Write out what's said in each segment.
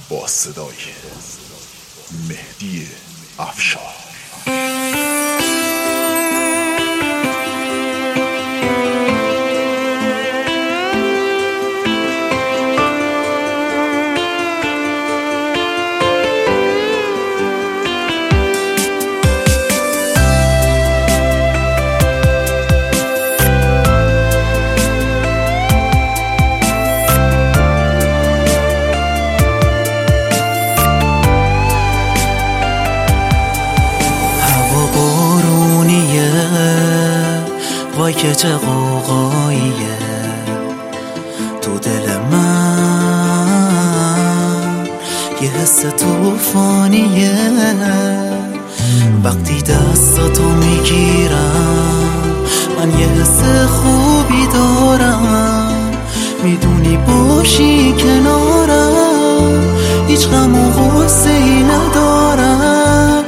با صدای مهدی افشار. وای که چه غوغاییه تو دل من، یه حس توفانیه. وقتی دستاتو میگیرم من یه حس خوبی دارم، میدونی باشی کنارم هیچ غم و غصه‌ای ندارم.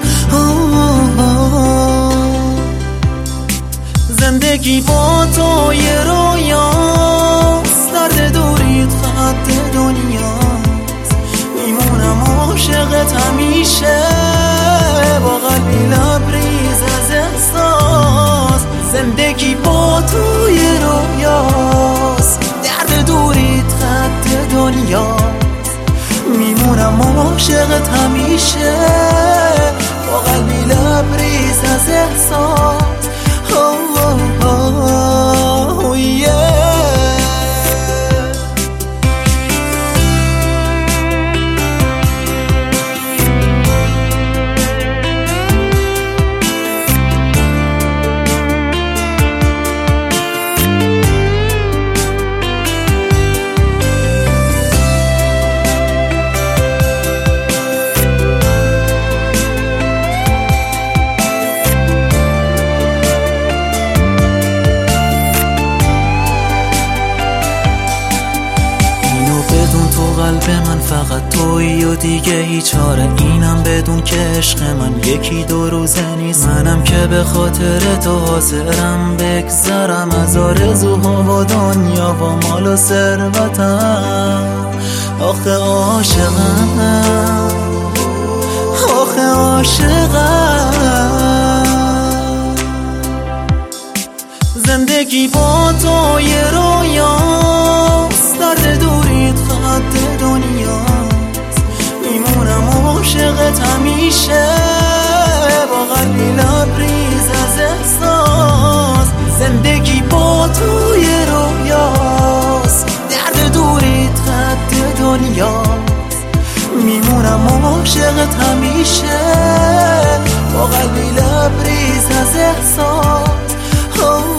زندگی با تو یه رویاست، درد دوریت خط دنیاست. میمونم عاشقت همیشه با قلبی لبریز از احساس. زندگی با تو یه رویاست، درد دوریت خط دنیاست. میمونم عاشقت همیشه با قلبی لبریز از احساس. قلب من فقط تویی و دیگه هیچ چاره. اینم بدون که عشق من یکی دو روزه نیست. منم که به خاطر تو حاضرم بگذرم از آرزوها و دنیا و مال و ثروتم. آخه عاشقم، آخه عاشقم. زندگی با تو یه رویاست، درد دوریت خط دنیاست. میمونم عاشقت همیشه با قلبی لبریز از احساس. زندگی با تو یه رویاست، درد دوریت خط دنیاست. میمونم عاشقت همیشه با قلبی لبریز از احساس.